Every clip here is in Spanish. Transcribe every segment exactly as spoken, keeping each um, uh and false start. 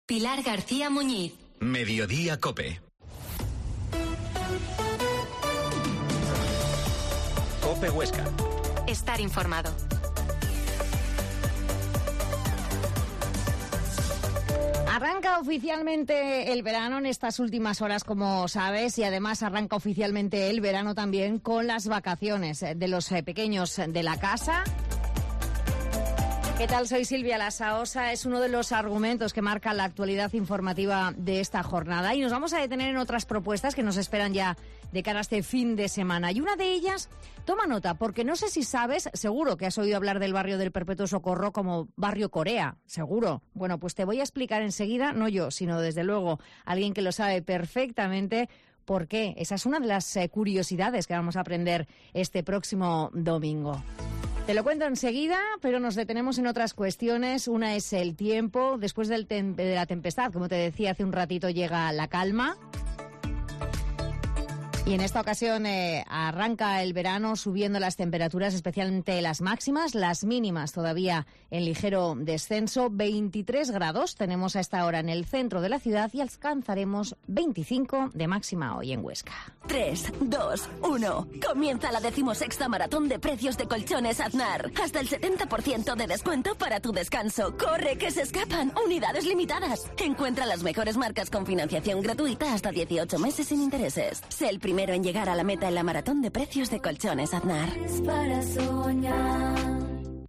Pilar García Muñiz. Mediodía COPE. COPE Huesca. Estar informado. Arranca oficialmente el verano en estas últimas horas, como sabes, y además arranca oficialmente el verano también con las vacaciones de los pequeños de la casa. ¿Qué tal? Soy Silvia Lasaosa. Es uno de los argumentos que marca la actualidad informativa de esta jornada. Y nos vamos a detener en otras propuestas que nos esperan ya de cara a este fin de semana. Y una de ellas, toma nota, porque no sé si sabes, seguro que has oído hablar del barrio del Perpetuo Socorro como barrio Corea, seguro. Bueno, pues te voy a explicar enseguida, no yo, sino desde luego alguien que lo sabe perfectamente. ¿Por qué? Esa es una de las eh, curiosidades que vamos a aprender este próximo domingo. Te lo cuento enseguida, pero nos detenemos en otras cuestiones. Una es el tiempo. Después del tem- de la tempestad, como te decía hace un ratito, llega la calma. Y en esta ocasión eh, arranca el verano subiendo las temperaturas, especialmente las máximas, las mínimas todavía en ligero descenso. veintitrés grados tenemos a esta hora en el centro de la ciudad y alcanzaremos veinticinco de máxima hoy en Huesca. tres, dos, uno. Comienza la decimosexta maratón de precios de Colchones Aznar. Hasta el setenta por ciento de descuento para tu descanso. ¡Corre, que se escapan! Unidades limitadas. Encuentra las mejores marcas con financiación gratuita hasta dieciocho meses sin intereses. Sé el primero en llegar a la meta en la maratón de precios de Colchones Aznar. Es para soñar.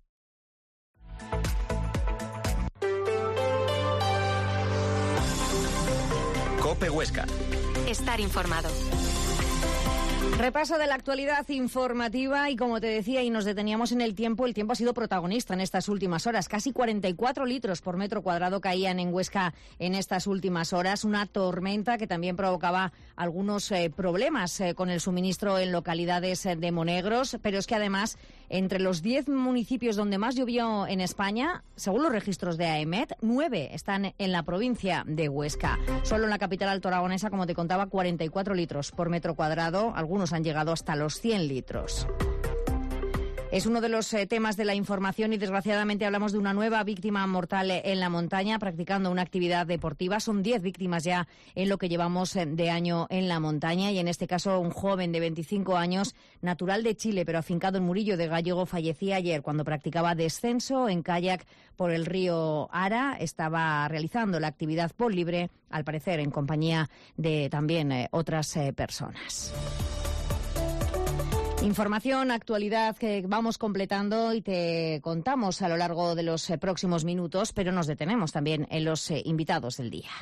COPE Huesca. Estar informado. Repaso de la actualidad informativa y como te decía y nos deteníamos en el tiempo, el tiempo ha sido protagonista en estas últimas horas. Casi cuarenta y cuatro litros por metro cuadrado caían en Huesca en estas últimas horas. Una tormenta que también provocaba algunos eh, problemas eh, con el suministro en localidades eh, de Monegros, pero es que además entre los diez municipios donde más llovió en España, según los registros de AEMET, nueve están en la provincia de Huesca. Solo en la capital altoaragonesa, como te contaba, cuarenta y cuatro litros por metro cuadrado. Algunos han llegado hasta los cien litros. Es uno de los eh, temas de la información y desgraciadamente hablamos de una nueva víctima mortal en la montaña practicando una actividad deportiva. Son diez víctimas ya en lo que llevamos de año en la montaña y en este caso un joven de veinticinco años, natural de Chile pero afincado en Murillo de Gállego, fallecía ayer cuando practicaba descenso en kayak por el río Ara. Estaba realizando la actividad por libre, al parecer en compañía de también eh, otras eh, personas. Información, actualidad que vamos completando y te contamos a lo largo de los eh, próximos minutos, pero nos detenemos también en los eh, invitados del día.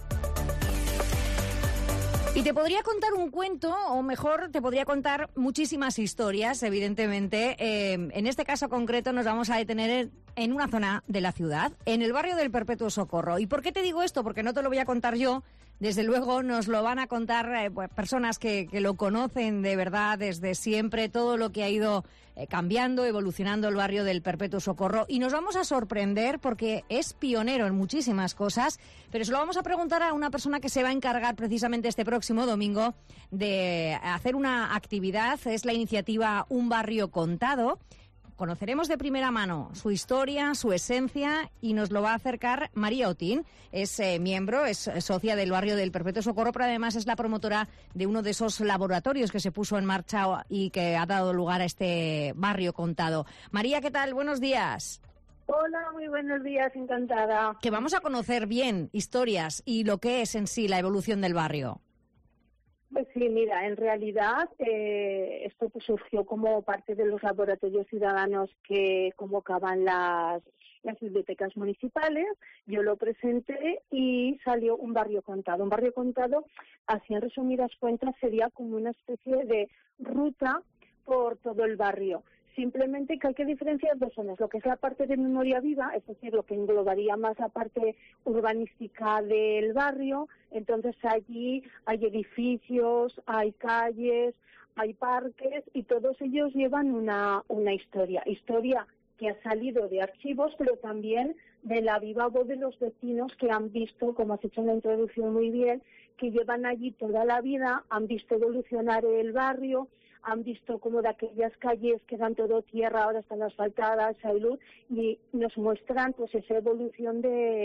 Y te podría contar un cuento, o mejor, te podría contar muchísimas historias, evidentemente. Eh, en este caso concreto nos vamos a detener en, en una zona de la ciudad, en el barrio del Perpetuo Socorro. ¿Y por qué te digo esto? Porque no te lo voy a contar yo. Desde luego nos lo van a contar eh, pues, personas que, que lo conocen de verdad desde siempre, todo lo que ha ido eh, cambiando, evolucionando el barrio del Perpetuo Socorro. Y nos vamos a sorprender porque es pionero en muchísimas cosas, pero se lo vamos a preguntar a una persona que se va a encargar precisamente este próximo domingo de hacer una actividad. Es la iniciativa Un Barrio Contado. Conoceremos de primera mano su historia, su esencia y nos lo va a acercar María Otín. Es eh, miembro, es socia del barrio del Perpetuo Socorro, pero además es la promotora de uno de esos laboratorios que se puso en marcha y que ha dado lugar a este barrio contado. María, ¿qué tal? Buenos días. Hola, muy buenos días, encantada. Que vamos a conocer bien historias y lo que es en sí la evolución del barrio. Pues sí, mira, en realidad eh, esto pues surgió como parte de los laboratorios ciudadanos que convocaban las, las bibliotecas municipales. Yo lo presenté y salió Un Barrio Contado. Un Barrio Contado, así en resumidas cuentas, sería como una especie de ruta por todo el barrio. Simplemente que hay que diferenciar dos zonas, lo que es la parte de memoria viva, es decir, lo que englobaría más la parte urbanística del barrio. Entonces allí hay edificios, hay calles, hay parques y todos ellos llevan una, una historia, historia que ha salido de archivos, pero también de la viva voz de los vecinos que han visto, como has hecho en la introducción muy bien, que llevan allí toda la vida, han visto evolucionar el barrio, han visto cómo de aquellas calles que eran todo tierra ahora están asfaltadas, hay luz, y nos muestran pues esa evolución de,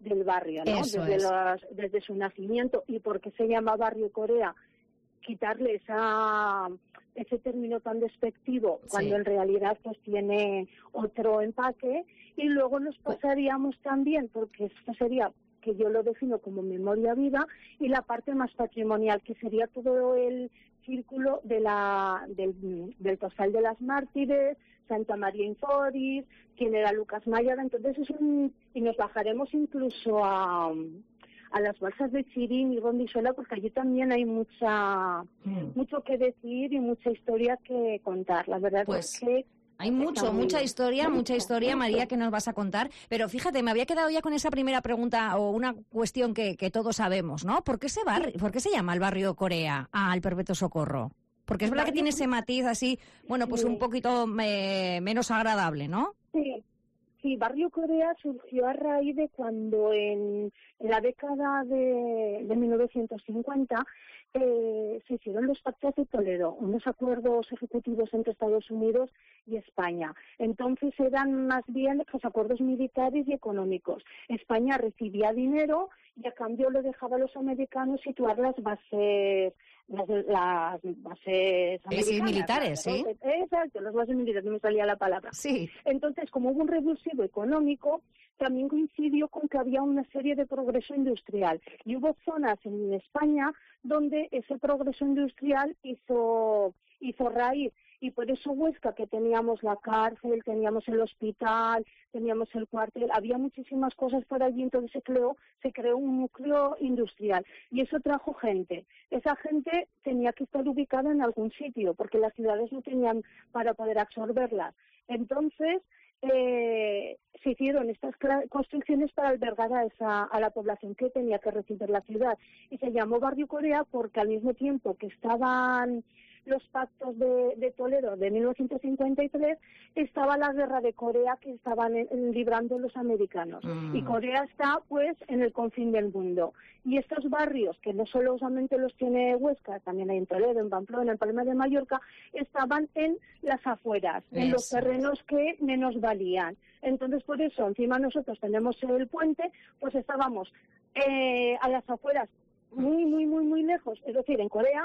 del barrio, ¿no? Eso desde, es. los, desde su nacimiento. ¿Y por qué se llama Barrio Corea? Quitarle esa, ese término tan despectivo, cuando Sí. en realidad pues tiene otro empaque. Y luego nos pasaríamos también, porque esto sería, que yo lo defino como memoria viva, y la parte más patrimonial, que sería todo el círculo de la del, del Tosal de las Mártires, Santa María Inforis, quién era Lucas Mayada. Entonces es un, y nos bajaremos incluso a, a las balsas de Chirín y Rondizuela, porque allí también hay mucha mm. mucho que decir y mucha historia que contar. La verdad pues... es que hay mucho, mucha historia, mucha historia, María, que nos vas a contar. Pero fíjate, me había quedado ya con esa primera pregunta o una cuestión que, que todos sabemos, ¿no? ¿Por qué se barrio, ¿por qué se llama el barrio Corea al Perpetuo Socorro? Porque es verdad que tiene ese matiz así, bueno, pues un poquito eh, menos agradable, ¿no? Sí. Sí, Barrio Corea surgió a raíz de cuando en, en la década de, de mil novecientos cincuenta eh, se hicieron los pactos de Toledo, unos acuerdos ejecutivos entre Estados Unidos y España. Entonces eran más bien pues, acuerdos militares y económicos. España recibía dinero y a cambio le dejaba a los americanos situar las bases las, las bases americanas. Sí, militares, ¿sí? Exacto, las bases militares, no me salía la palabra. Sí. Entonces, como hubo un revulsivo económico, también coincidió con que había una serie de progreso industrial. Y hubo zonas en España donde ese progreso industrial hizo, hizo raíz. Y por eso Huesca, que teníamos la cárcel, teníamos el hospital, teníamos el cuartel, había muchísimas cosas por allí, entonces se creó, se creó un núcleo industrial. Y eso trajo gente. Esa gente tenía que estar ubicada en algún sitio, porque las ciudades no tenían para poder absorberlas. Entonces, eh, se hicieron estas construcciones para albergar a, esa, a la población que tenía que recibir la ciudad. Y se llamó Barrio Corea porque al mismo tiempo que estaban los pactos de, de Toledo de mil novecientos cincuenta y tres, estaba la guerra de Corea que estaban en, en, librando los americanos. Mm. Y Corea está, pues, en el confín del mundo. Y estos barrios, que no solamente los tiene Huesca, también hay en Toledo, en Pamplona, en Palma de Mallorca, estaban en las afueras, eso. En los terrenos que menos valían. Entonces, por eso, encima nosotros tenemos el puente, pues estábamos eh, a las afueras, muy, muy, muy, muy lejos, es decir, en Corea,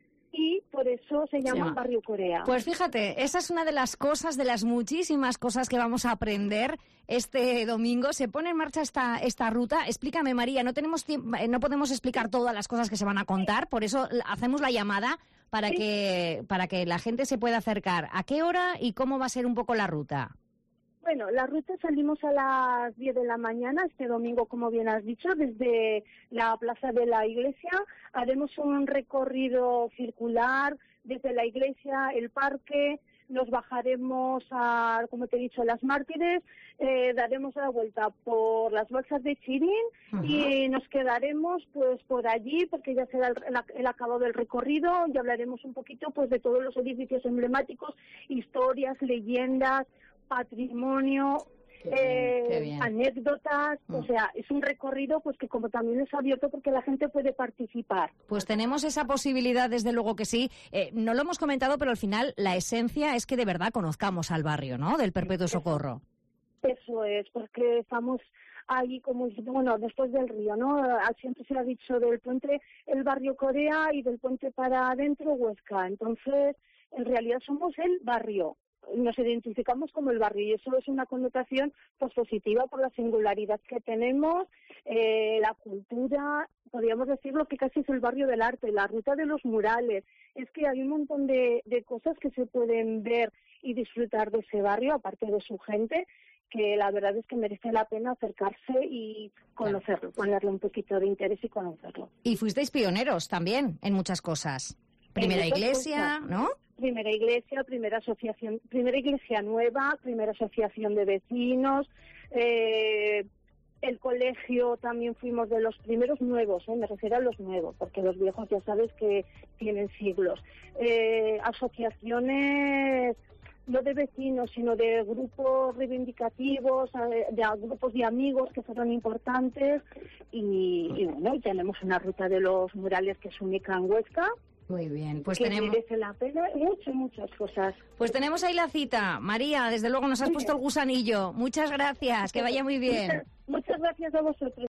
y por eso se llama sí. Barrio Corea. Pues fíjate, esa es una de las cosas, de las muchísimas cosas que vamos a aprender este domingo. Se pone en marcha esta esta ruta. Explícame, María, no tenemos tiempo, no podemos explicar todas las cosas que se van a contar, por eso hacemos la llamada para sí. que para que la gente se pueda acercar. ¿A qué hora y cómo va a ser un poco la ruta? Bueno, la ruta salimos a las diez de la mañana, este domingo, como bien has dicho, desde la Plaza de la Iglesia. Haremos un recorrido circular desde la iglesia, el parque, nos bajaremos a, como te he dicho, las Mártires, eh, daremos la vuelta por las balsas de Chirín uh-huh. y nos quedaremos pues por allí, porque ya será el, el, el acabado del recorrido, y hablaremos un poquito pues de todos los edificios emblemáticos, historias, leyendas, patrimonio, qué bien, eh, qué bien. anécdotas, mm. o sea, es un recorrido pues que como también es abierto porque la gente puede participar. Pues tenemos esa posibilidad, desde luego que sí. Eh, no lo hemos comentado, pero al final la esencia es que de verdad conozcamos al barrio, ¿no?, del Perpetuo Socorro. Eso, eso es, porque estamos ahí como, bueno, después del río, ¿no? Siempre se ha dicho del puente el Barrio Corea y del puente para adentro Huesca. Entonces, en realidad somos el barrio. Nos identificamos como el barrio y eso es una connotación pues positiva por la singularidad que tenemos, eh, la cultura, podríamos decirlo que casi es el barrio del arte, la ruta de los murales. Es que hay un montón de, de cosas que se pueden ver y disfrutar de ese barrio, aparte de su gente, que la verdad es que merece la pena acercarse y conocerlo, ponerle un poquito de interés y conocerlo. Y fuisteis pioneros también en muchas cosas. Primera iglesia, cosas, ¿no? Primera iglesia, primera asociación, primera iglesia nueva, primera asociación de vecinos, eh, el colegio también fuimos de los primeros nuevos, ¿eh? Me refiero a los nuevos, porque los viejos ya sabes que tienen siglos. Eh, asociaciones no de vecinos, sino de grupos reivindicativos, de grupos de amigos que fueron importantes y, y bueno, y tenemos una ruta de los murales que es única en Huesca. Muy bien, pues que tenemos... merece la pena, muchas, muchas cosas. Pues tenemos ahí la cita. María, desde luego nos has puesto el gusanillo. Muchas gracias, que vaya muy bien. Muchas, muchas gracias a vosotros.